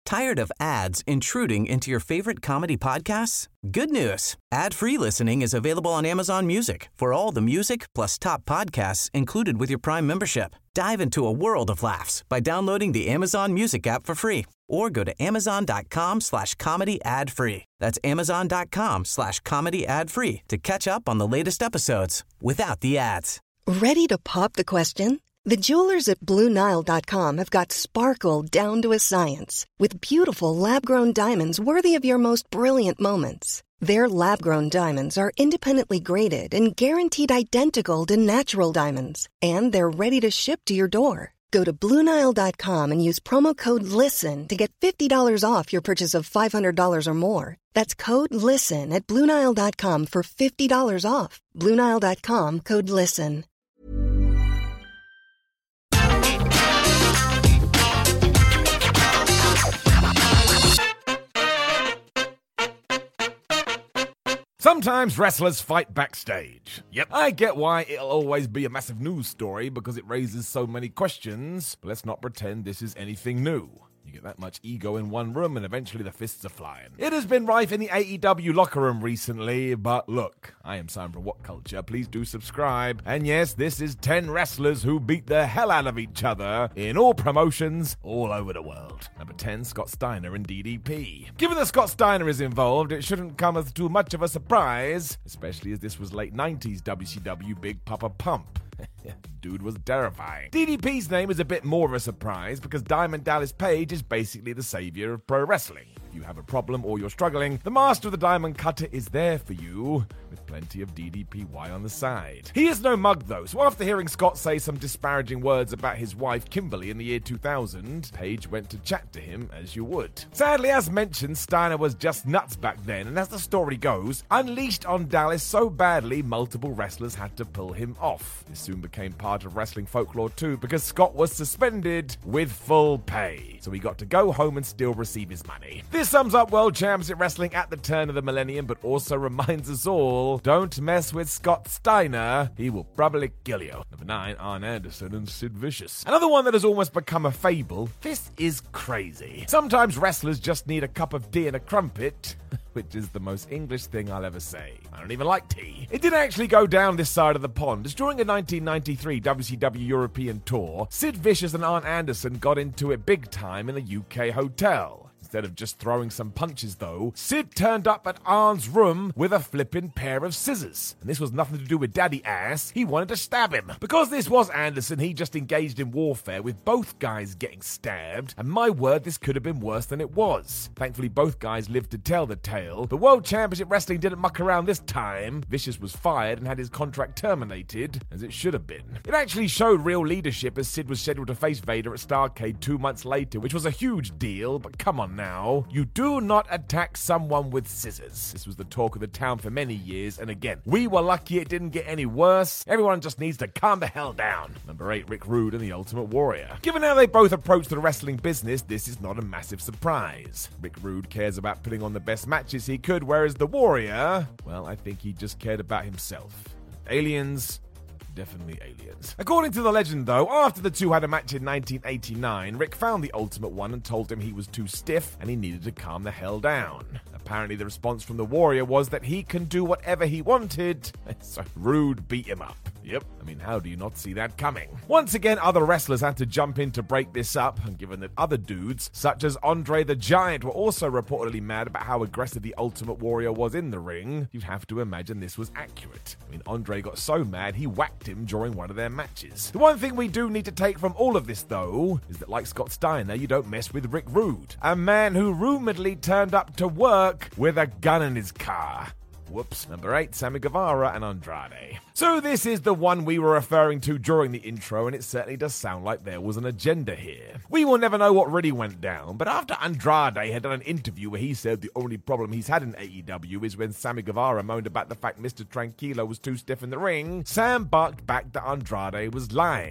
Tired of ads intruding into your favorite comedy podcasts? Good news. Ad-free listening is available on Amazon Music for all the music plus top podcasts included with your Prime membership. Dive into a world of laughs by downloading the Amazon Music app for free or go to amazon.com/comedy ad-free. That's amazon.com/comedy ad-free to catch up on the latest episodes without the ads. Ready to pop the question? The jewelers at BlueNile.com have got sparkle down to a science with beautiful lab-grown diamonds worthy of your most brilliant moments. Their lab-grown diamonds are independently graded and guaranteed identical to natural diamonds, and they're ready to ship to your door. Go to BlueNile.com and use promo code LISTEN to get $50 off your purchase of $500 or more. That's code LISTEN at BlueNile.com for $50 off. BlueNile.com, code LISTEN. Sometimes wrestlers fight backstage. Yep, I get why it'll always be a massive news story because it raises so many questions, but let's not pretend this is anything new. You get that much ego in one room and eventually the fists are flying. It has been rife in the AEW locker room recently, but look, I am Simon from What Culture. Please do subscribe. And yes, this is 10 wrestlers who beat the hell out of each other in all promotions all over the world. Number 10, Scott Steiner and DDP. Given that Scott Steiner is involved, it shouldn't come as too much of a surprise, especially as this was late 90s WCW Big Papa Pump. Dude was terrifying. DDP's name is a bit more of a surprise because Diamond Dallas Page is basically the savior of pro wrestling. If you have a problem or you're struggling, the master of the Diamond Cutter is there for you, with plenty of DDPY on the side. He is no mug though, so after hearing Scott say some disparaging words about his wife Kimberly in the year 2000, Page went to chat to him as you would. Sadly, as mentioned, Steiner was just nuts back then, and as the story goes, unleashed on Dallas so badly multiple wrestlers had to pull him off. This soon became part of wrestling folklore too, because Scott was suspended with full pay, so he got to go home and still receive his money. This sums up World Championship Wrestling at the turn of the millennium, but also reminds us all, don't mess with Scott Steiner, he will probably kill you. Number 9, Arn Anderson and Sid Vicious. Another one that has almost become a fable. This is crazy. Sometimes wrestlers just need a cup of tea and a crumpet, which is the most English thing I'll ever say. I don't even like tea. It didn't actually go down this side of the pond, as during a 1993 WCW European tour, Sid Vicious and Arn Anderson got into it big time in a UK hotel. Instead of just throwing some punches, though, Sid turned up at Arn's room with a flippin' pair of scissors. And this was nothing to do with daddy ass, he wanted to stab him. Because this was Anderson, he just engaged in warfare with both guys getting stabbed, and my word, this could have been worse than it was. Thankfully, both guys lived to tell the tale. The World Championship Wrestling didn't muck around this time. Vicious was fired and had his contract terminated, as it should have been. It actually showed real leadership, as Sid was scheduled to face Vader at Starrcade 2 months later, which was a huge deal, but come on now, you do not attack someone with scissors. This was the talk of the town for many years, and again, we were lucky it didn't get any worse. Everyone just needs to calm the hell down. Number 8, Rick Rude and the Ultimate Warrior. Given how they both approach the wrestling business, this is not a massive surprise. Rick Rude cares about putting on the best matches he could, whereas the Warrior, well, I think he just cared about himself. Aliens, definitely aliens. According to the legend, though, after the two had a match in 1989, Rick found the Ultimate One and told him he was too stiff and he needed to calm the hell down. Apparently, the response from the Warrior was that he can do whatever he wanted, so Rude beat him up. Yep, I mean, how do you not see that coming? Once again, other wrestlers had to jump in to break this up, and given that other dudes, such as Andre the Giant, were also reportedly mad about how aggressive the Ultimate Warrior was in the ring, you'd have to imagine this was accurate. I mean, Andre got so mad, he whacked him during one of their matches. The one thing we do need to take from all of this, though, is that like Scott Steiner, you don't mess with Rick Rude, a man who rumoredly turned up to work with a gun in his car. Whoops. Number 8, Sammy Guevara and Andrade. So this is the one we were referring to during the intro, and it certainly does sound like there was an agenda here. We will never know what really went down, but after Andrade had done an interview where he said the only problem he's had in AEW is when Sammy Guevara moaned about the fact Mr. Tranquilo was too stiff in the ring, Sam barked back that Andrade was lying.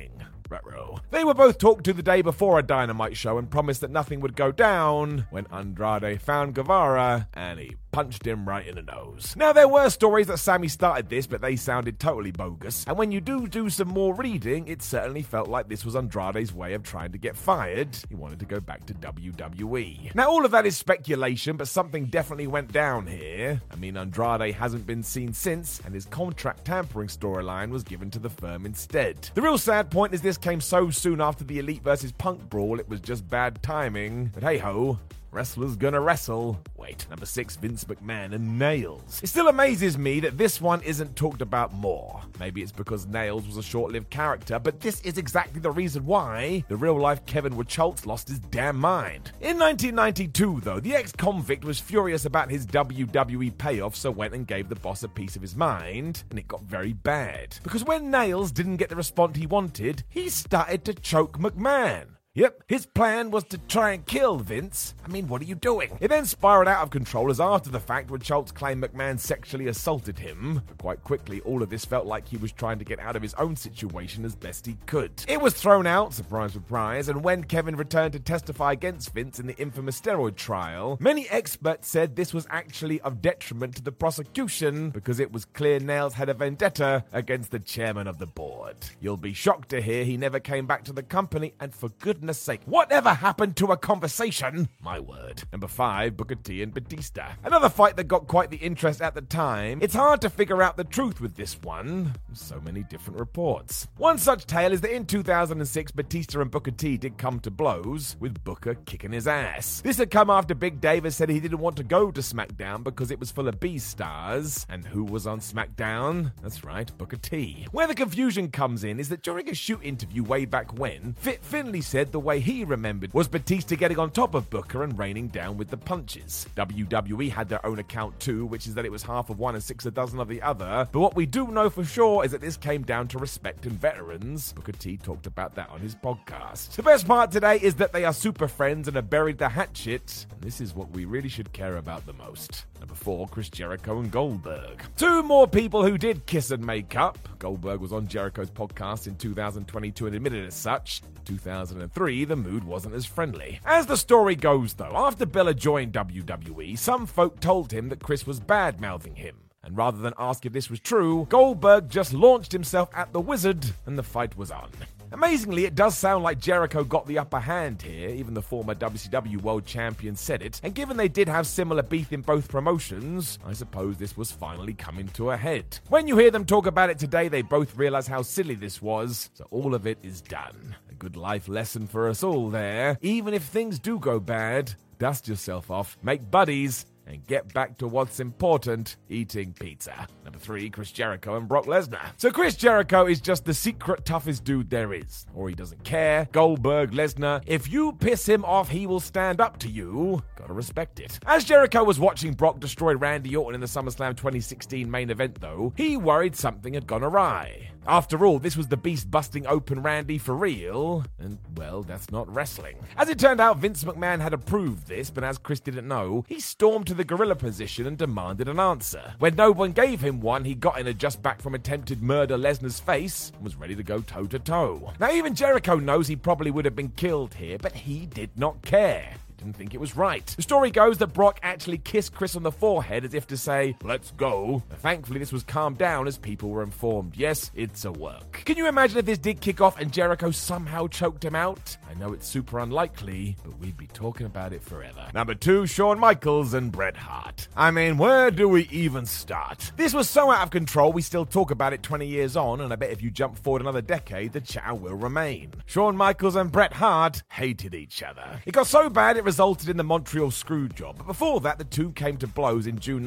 Ruh-roh. They were both talked to the day before a Dynamite show and promised that nothing would go down when Andrade found Guevara and he punched him right in the nose. Now, there were stories that Sammy started this, but they sounded totally bogus. And when you do some more reading, it certainly felt like this was Andrade's way of trying to get fired. He wanted to go back to WWE. Now, all of that is speculation, but something definitely went down here. I mean, Andrade hasn't been seen since, and his contract tampering storyline was given to the firm instead. The real sad point is this came so soon after the Elite vs. Punk brawl, it was just bad timing. But hey-ho, wrestlers gonna wrestle. Wait, number 6, Vince McMahon and Nails. It still amazes me that this one isn't talked about more. Maybe it's because Nails was a short-lived character, but this is exactly the reason why the real-life Kevin Schultz lost his damn mind. In 1992, though, the ex-convict was furious about his WWE payoff, so went and gave the boss a piece of his mind, and it got very bad. Because when Nails didn't get the response he wanted, he started to choke McMahon. Yep, his plan was to try and kill Vince. I mean, what are you doing? It then spiraled out of control as after the fact when Schultz claimed McMahon sexually assaulted him. But quite quickly, all of this felt like he was trying to get out of his own situation as best he could. It was thrown out, surprise, surprise, and when Kevin returned to testify against Vince in the infamous steroid trial, many experts said this was actually of detriment to the prosecution because it was clear Nails had a vendetta against the chairman of the board. You'll be shocked to hear he never came back to the company, and for goodness sake, whatever happened to a conversation? My word. Number 5, Booker T and Batista. Another fight that got quite the interest at the time. It's hard to figure out the truth with this one. So many different reports. One such tale is that in 2006, Batista and Booker T did come to blows, with Booker kicking his ass. This had come after Big Davis said he didn't want to go to SmackDown because it was full of B-stars. And who was on SmackDown? That's right, Booker T. Where the confusion comes in is that during a shoot interview way back when, Fit Finlay said the way he remembered was Batista getting on top of Booker and raining down with the punches. WWE had their own account too, which is that it was half of one and 6 a dozen of the other, but what we do know for sure is that this came down to respect and veterans. Booker T talked about that on his podcast. The best part today is that they are super friends and have buried the hatchet, and this is what we really should care about the most. Number 4, Chris Jericho and Goldberg. 2 more people who did kiss and make up. Goldberg was on Jericho's podcast in 2022 and admitted as such. In 2003, the mood wasn't as friendly. As the story goes, though, after Bella joined WWE, some folk told him that Chris was bad-mouthing him. And rather than ask if this was true, Goldberg just launched himself at the Wizard, and the fight was on. Amazingly, it does sound like Jericho got the upper hand here. Even the former WCW World Champion said it. And given they did have similar beef in both promotions, I suppose this was finally coming to a head. When you hear them talk about it today, they both realize how silly this was. So all of it is done. A good life lesson for us all there. Even if things do go bad, dust yourself off, make buddies, and get back to what's important, eating pizza. Number 3, Chris Jericho and Brock Lesnar. So Chris Jericho is just the secret toughest dude there is. Or he doesn't care. Goldberg, Lesnar, if you piss him off, he will stand up to you. Gotta respect it. As Jericho was watching Brock destroy Randy Orton in the SummerSlam 2016 main event, though, he worried something had gone awry. After all, this was the Beast busting open Randy for real, and, well, that's not wrestling. As it turned out, Vince McMahon had approved this, but as Chris didn't know, he stormed to the gorilla position and demanded an answer. When no one gave him one, he got in a just back from attempted murder Lesnar's face and was ready to go toe-to-toe. Now, even Jericho knows he probably would have been killed here, but he did not care. Didn't think it was right. The story goes that Brock actually kissed Chris on the forehead as if to say, let's go. But thankfully, this was calmed down as people were informed. Yes, it's a work. Can you imagine if this did kick off and Jericho somehow choked him out? I know it's super unlikely, but we'd be talking about it forever. Number 2, Shawn Michaels and Bret Hart. I mean, where do we even start? This was so out of control, we still talk about it 20 years on, and I bet if you jump forward another decade, the chow will remain. Shawn Michaels and Bret Hart hated each other. It got so bad it resulted in the Montreal Screwjob. But before that, the two came to blows in June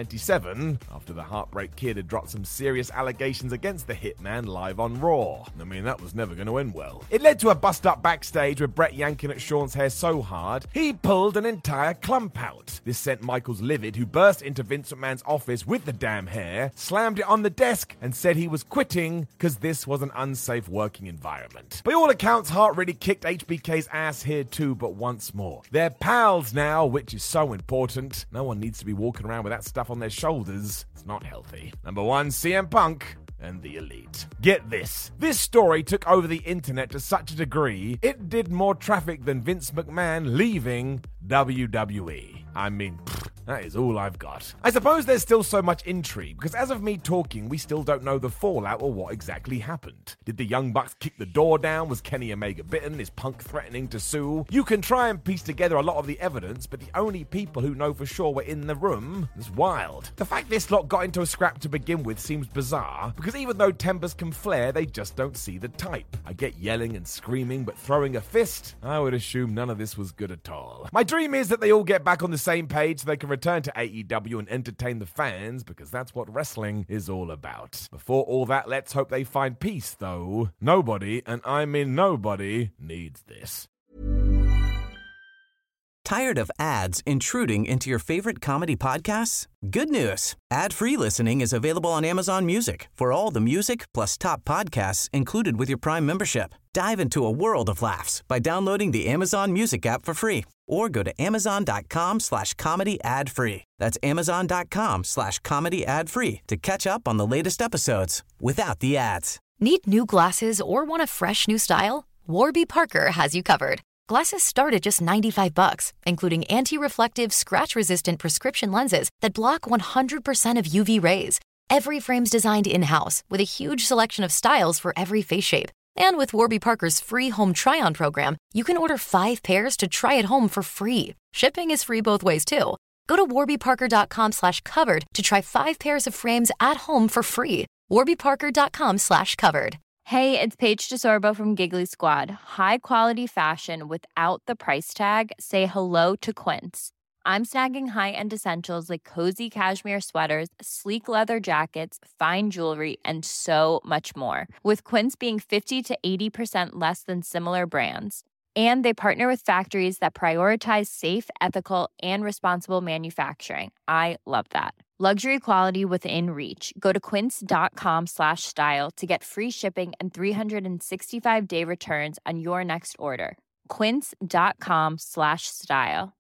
1997 after the Heartbreak Kid had dropped some serious allegations against the Hitman live on Raw. I mean, that was never going to end well. It led to a bust-up backstage with Bret yanking at Shawn's hair so hard, he pulled an entire clump out. This sent Michaels livid, who burst into Vince McMahon's office with the damn hair, slammed it on the desk, and said he was quitting because this was an unsafe working environment. By all accounts, Hart really kicked HBK's ass here too, but once more. They're pals now, which is so important. No one needs to be walking around with that stuff on their shoulders. It's not healthy. Number 1, CM Punk and the elite. Get this. This story took over the internet to such a degree, it did more traffic than Vince McMahon leaving WWE. I mean, that is all I've got. I suppose there's still so much intrigue, because as of me talking, we still don't know the fallout or what exactly happened. Did the Young Bucks kick the door down? Was Kenny Omega bitten? Is Punk threatening to sue? You can try and piece together a lot of the evidence, but the only people who know for sure were in the room is wild. The fact this lot got into a scrap to begin with seems bizarre, because even though tempers can flare, they just don't see the type. I get yelling and screaming, but throwing a fist? I would assume none of this was good at all. My dream is that they all get back on the same page so they can return to AEW and entertain the fans, because that's what wrestling is all about. Before all that, let's hope they find peace, though. Nobody, and I mean nobody, needs this. Tired of ads intruding into your favorite comedy podcasts? Good news. Ad-free listening is available on Amazon Music for all the music plus top podcasts included with your Prime membership. Dive into a world of laughs by downloading the Amazon Music app for free or go to amazon.com/comedy ad-free. That's amazon.com/comedy ad-free to catch up on the latest episodes without the ads. Need new glasses or want a fresh new style? Warby Parker has you covered. Glasses start at just $95, including anti-reflective, scratch-resistant prescription lenses that block 100% of UV rays. Every frame's designed in-house with a huge selection of styles for every face shape. And with Warby Parker's free home try-on program, you can order 5 pairs to try at home for free. Shipping is free both ways, too. Go to warbyparker.com/covered to try 5 pairs of frames at home for free. warbyparker.com/covered. Hey, it's Paige DeSorbo from Giggly Squad. High quality fashion without the price tag. Say hello to Quince. I'm snagging high-end essentials like cozy cashmere sweaters, sleek leather jackets, fine jewelry, and so much more. With Quince being 50 to 80% less than similar brands. And they partner with factories that prioritize safe, ethical, and responsible manufacturing. I love that. Luxury quality within reach. Go to quince.com/style to get free shipping and 365-day returns on your next order. Quince.com/style.